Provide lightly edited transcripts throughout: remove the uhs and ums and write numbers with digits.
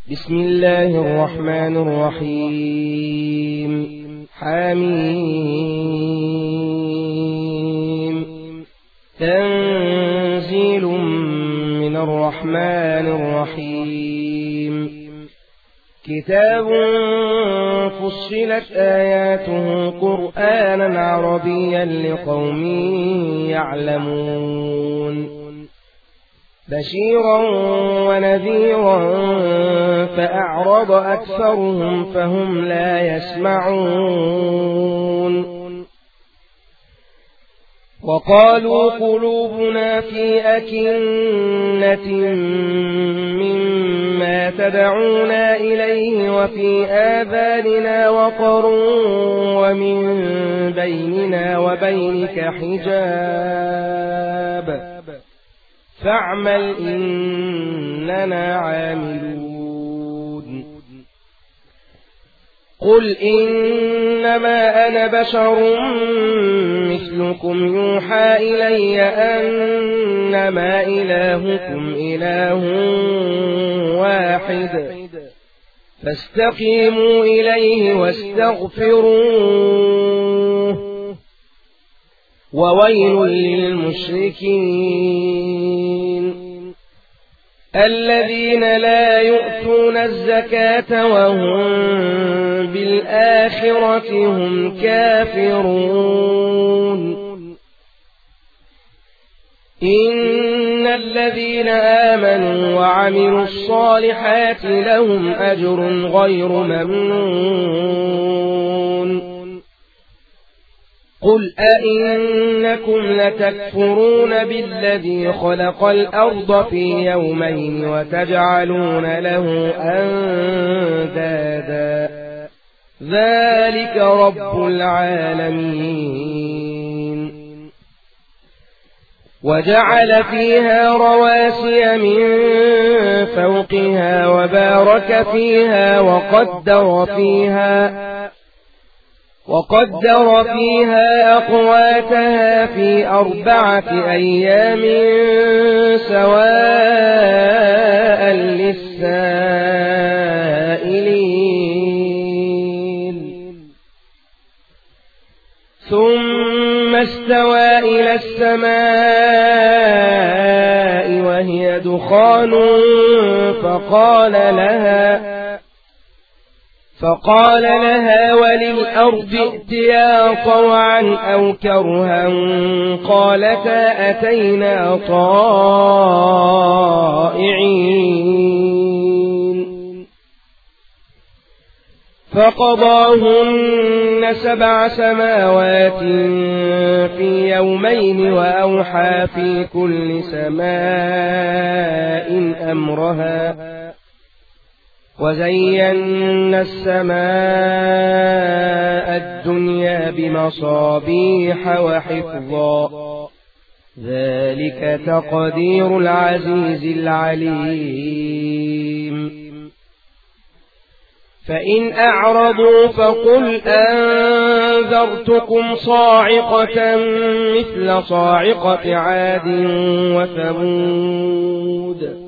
بسم الله الرحمن الرحيم. حميم. تنزيل من الرحمن الرحيم. كتاب فصلت آياته قرآنا عربيا لقوم يعلمون بشيرا ونذيرا فأعرض أكثرهم فهم لا يسمعون وقالوا قلوبنا في أكنة مما تدعونا إليه وفي آذاننا وقر ومن بيننا وبينك حجاب فاعمل إننا عاملون. قل إنما أنا بشر مثلكم يوحى إلي أنما إلهكم إله واحد فاستقيموا إليه واستغفروه وويل للمشركين الذين لا يؤتون الزكاة وهم بالآخرة هم كافرون. إن الذين آمنوا وعملوا الصالحات لهم أجر غير ممنون. قل أئنكم لتكفرون بالذي خلق الأرض في يومين وتجعلون له أندادا ذلك رب العالمين. وجعل فيها رواسي من فوقها وبارك فيها وقدر فيها أقواتها في 4 أيام سواء للسائلين ثم استوى إلى السماء وهي دخان فقال لها وللأرض ائتيا طوعا أو كرها قالتا أتينا طائعين فقضاهن 7 سماوات في يومين وأوحى في كل سماء أمرها وزينا السماء الدنيا بمصابيح وحفظا ذلك تقدير العزيز العليم. فإن أعرضوا فقل أنذرتكم صاعقة مثل صاعقة عاد وثمود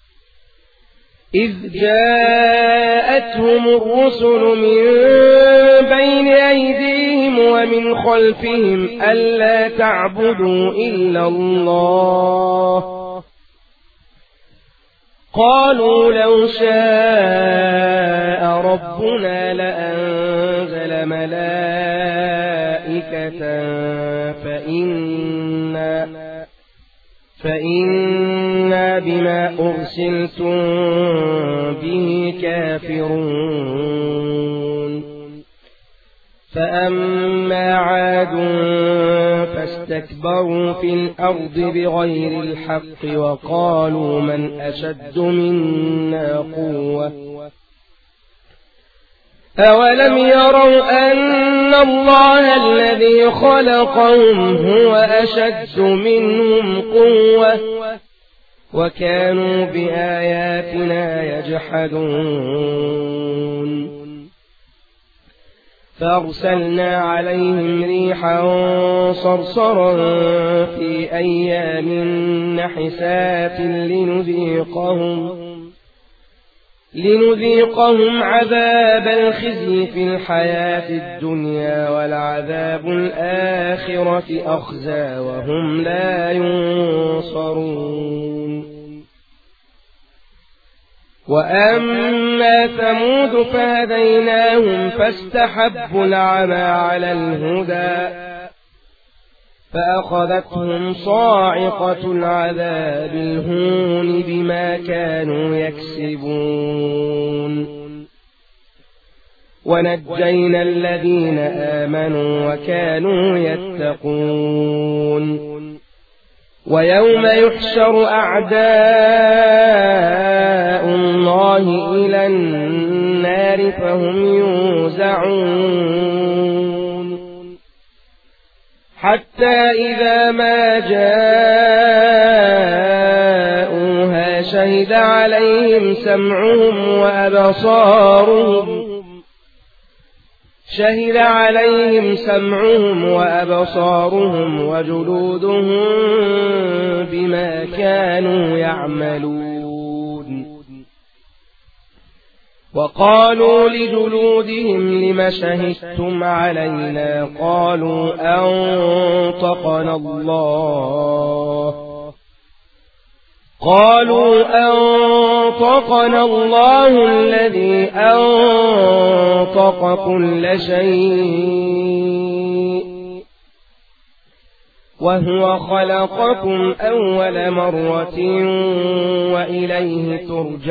إذ جاءتهم الرسل من بين أيديهم ومن خلفهم ألا تعبدوا إلا الله قالوا لو شاء ربنا لأنزل ملائكة فإنا بما أرسلتم به كافرون. فأما عاد فاستكبروا في الأرض بغير الحق وقالوا من أشد منا قوة أولم يروا أن الله الذي خلقهم هو أشد منهم قوة وكانوا بآياتنا يجحدون. فأرسلنا عليهم ريحا صرصرا في أيام نحسات لنذيقهم عذاب الخزي في الحياة الدنيا ولعذاب الآخرة أخزى وهم لا ينصرون. وأما ثمود فهديناهم فاستحبوا العمى على الهدى فأخذتهم صاعقة العذاب الهون بما كانوا يكسبون. ونجينا الذين آمنوا وكانوا يتقون. ويوم يحشر أعداء الله إلى النار فهم يوزعون حتى إذا ما جاءوها شهد عليهم سمعهم وأبصارهم وجلودهم بما كانوا يعملون. وقالوا لجلودهم لم شهدتم علينا قالوا أنطقنا الله الذي أنطق كل شيء وهو خلقكم أول مرة وإليه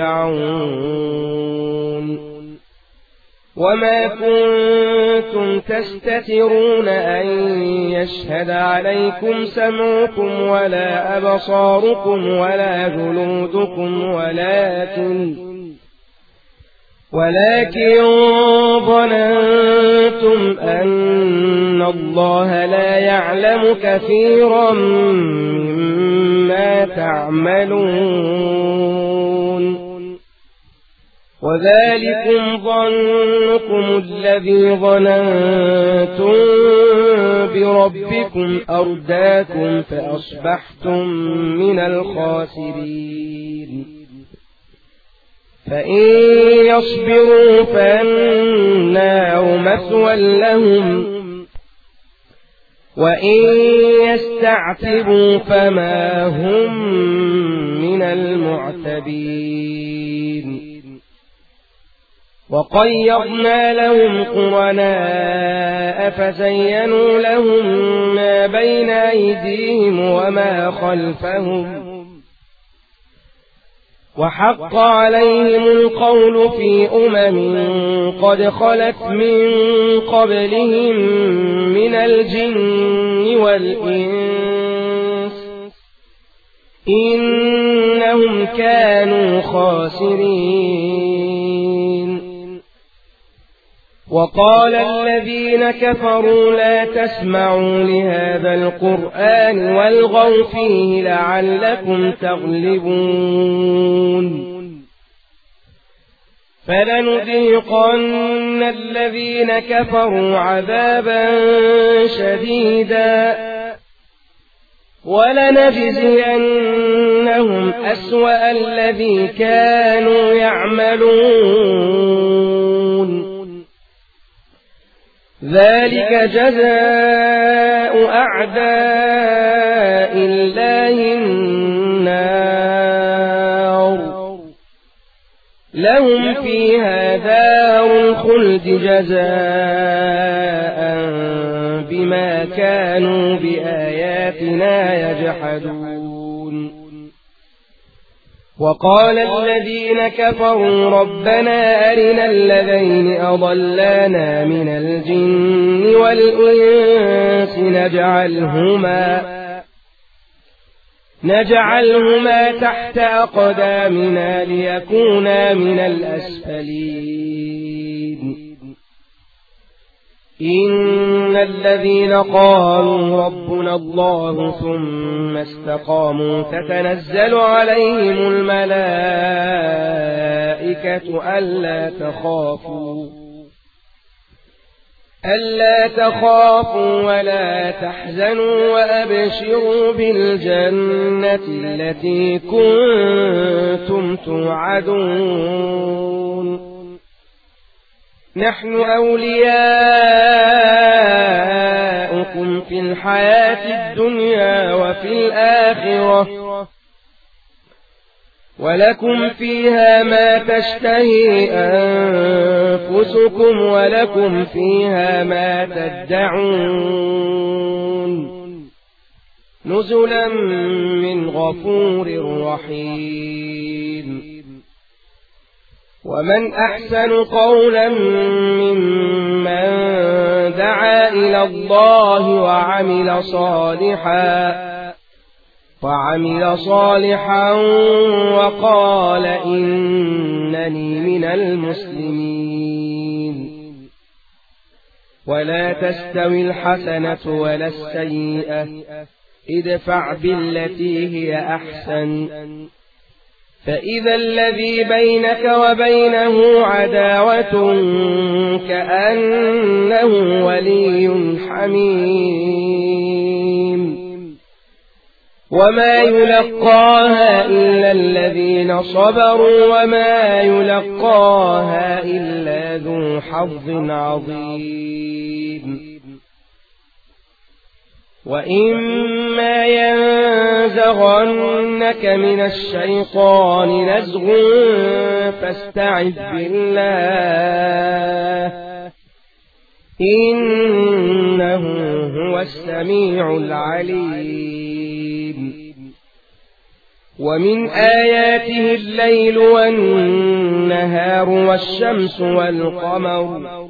ترجعون. وما كنتم تستترون أن يشهد عليكم سمعكم ولا أبصاركم ولا جلودكم ولكن ظننتم أن الله لا يعلم كثيرا مما تعملون. وذلكم ظنكم الذي ظننتم بربكم أرداكم فأصبحتم من الخاسرين. فإن يصبروا فالنار مثوى لهم وإن يستعتبوا فما هم من المعتبين. وقيضنا لهم قرناء فزينوا لهم ما بين أيديهم وما خلفهم وحق عليهم القول في قد خلت من قبلهم من الجن والإنس إنهم كانوا خاسرين. وقال الذين كفروا لا تسمعوا لهذا القرآن والغوا فيه لعلكم تغلبون. فلنذيقن الذين كفروا عذابا شديدا ولنجزينهم أسوأ الذي كانوا يعملون. ذلك جزاء أعداء الله النار لهم فيها دار الخلد جزاء بما كانوا بآياتنا يجحدون. وقال الذين كفروا ربنا أرنا الذين أضلانا من الجن والإنس نجعلهما تحت أقدامنا ليكونا من الأسفلين. إن الذين قالوا ربنا الله ثم استقاموا تتنزل عليهم الملائكة ألا تخافوا ولا تحزنوا وأبشروا بالجنة التي كنتم توعدون. نحن أولياؤكم في الحياة الدنيا وفي الآخرة ولكم فيها ما تشتهي أنفسكم ولكم فيها ما تدعون نزلا من غفور رحيم ومن أحسن قولا ممن دعا إلى الله وعمل صالحا وقال إنني من المسلمين ولا تستوي الحسنة ولا السيئة ادفع بالتي هي أحسن فإذا الذي بينك وبينه عداوة كأنه ولي حميم وما يلقاها إلا الذين صبروا وما يلقاها إلا ذو حظ عظيم وإما ينزغنك من الشيطان نزغ فاستعذ بالله إنه هو السميع العليم ومن آياته الليل والنهار والشمس والقمر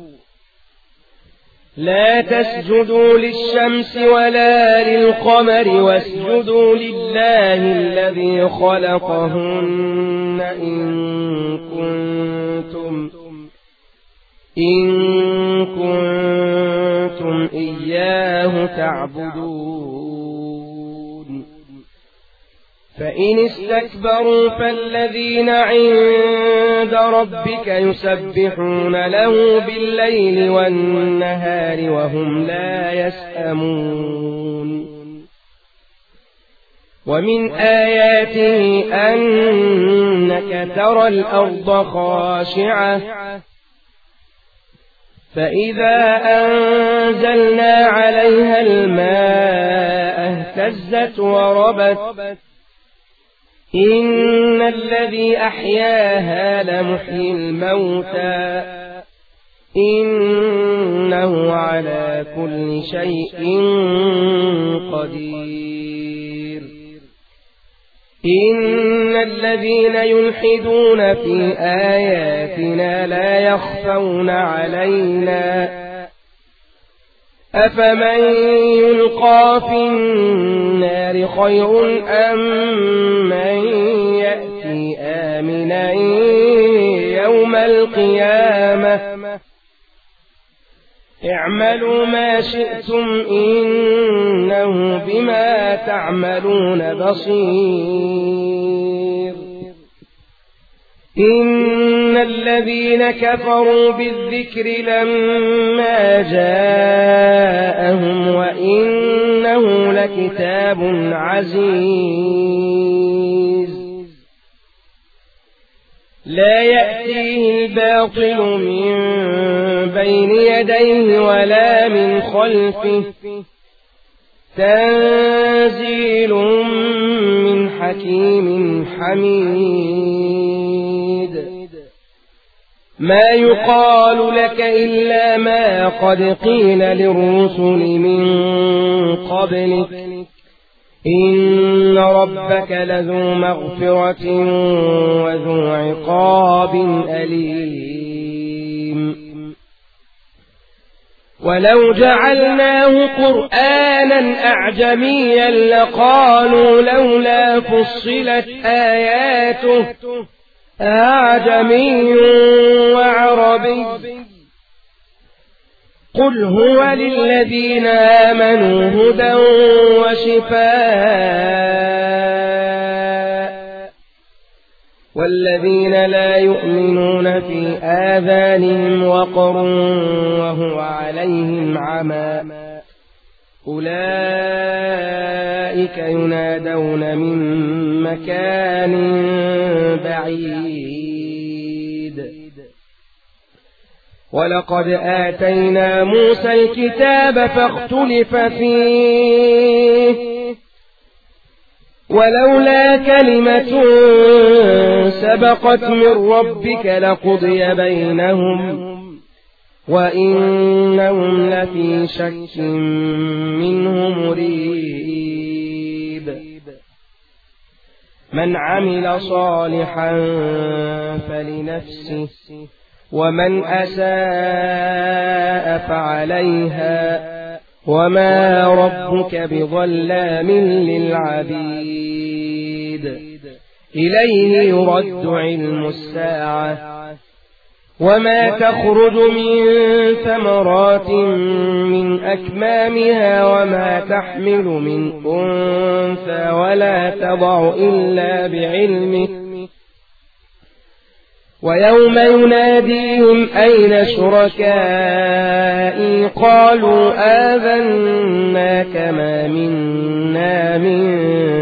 لا تسجدوا للشمس ولا للقمر واسجدوا لله الذي خلقهن إن كنتم إياه تعبدون فإن استكبروا فالذين عند ربك يسبحون له بالليل والنهار وهم لا يسأمون ومن آياته أنك ترى الأرض خاشعة فإذا أنزلنا عليها الماء اهتزت وربت إن الذي أحياها لمحيي الموتى إنه على كل شيء قدير إن الذين يلحدون في آياتنا لا يخفون علينا أفمن يلقى في النار خير أم من يأتي آمنا يوم القيامة اعملوا ما شئتم إنه بما تعملون بصير إن الذين كفروا بالذكر لما جاءهم وإنه لكتاب عزيز لا يأتيه الباطل من بين يديه ولا من خلفه تنزيل من حكيم حميد ما يقال لك إلا ما قد قيل للرسل من قبلك إن ربك لذو مغفرة وذو عقاب أليم ولو جعلناه قرآنا أعجميا لقالوا لولا فصلت آياته أعجمي وعربي قل هو للذين آمنوا هدى وشفاء والذين لا يؤمنون في آذانهم وقر وهو عليهم عمى أولئك ينادون من مكان بعيد ولقد آتينا موسى الكتاب فاختلف فيه ولولا كلمة سبقت من ربك لقضي بينهم وإنهم لفي شك منه مريب من عمل صالحا فلنفسه ومن أساء فعليها وما ربك بظلام للعبيد إليه يرد علم الساعة وما تخرج من ثمرات من أكمامها وما تحمل من أنثى ولا تضع إلا بعلمه ويوم يناديهم أين شركائي قالوا آذناك ما منا من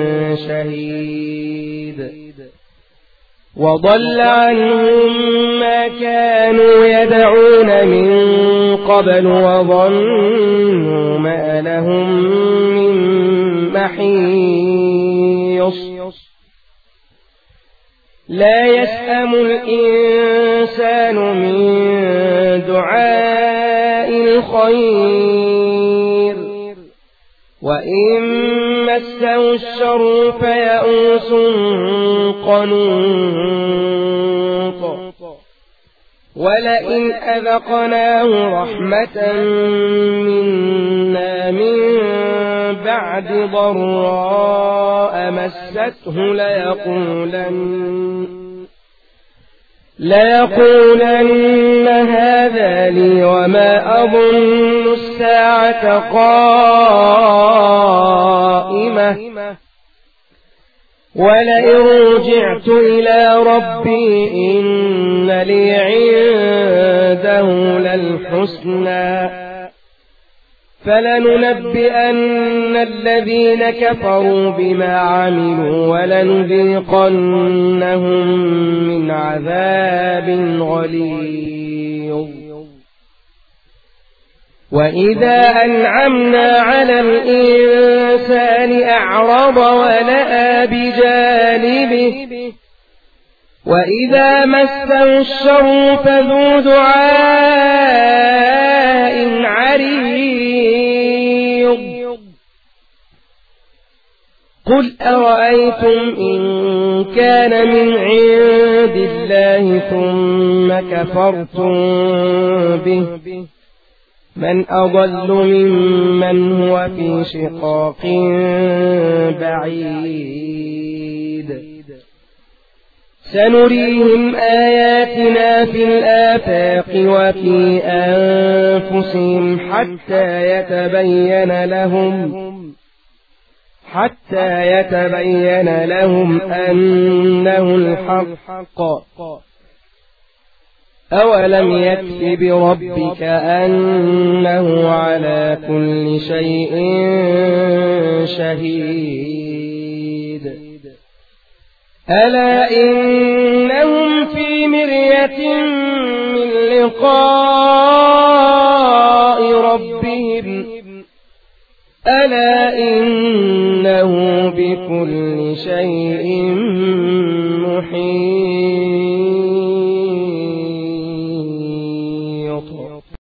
شهيد وضل عنهم ما كانوا يدعون من قبل وظنوا ما لهم من محيص لا يسأم الإنسان من دعاء الخير وإن مسه الشر فيئوس قنوط ولئن أذقناه رحمة منا من بعد ضراء مسته ليقولن هذا لي وما أظن الساعة قائمة ولئن رجعت إلى ربي إن لي عنده للحسنى فلننبئن الذين كفروا بما عملوا ولنذيقنهم من عذاب غليظ وإذا أنعمنا على الإنسان أعرض ونأى بجانبه وإذا مسه الشر فذو دعاء عريض قل أرأيتم إن كان من عند الله ثم كفرتم به من أضل ممن هو في شقاق بعيد سنريهم آياتنا في الآفاق وفي أنفسهم حتى يتبين لهم أنه الحق أولم يكف بربك أنه على كل شيء شهيد ألا إنهم في مرية من لقاء ربهم ألا إنه بكل شيء محيط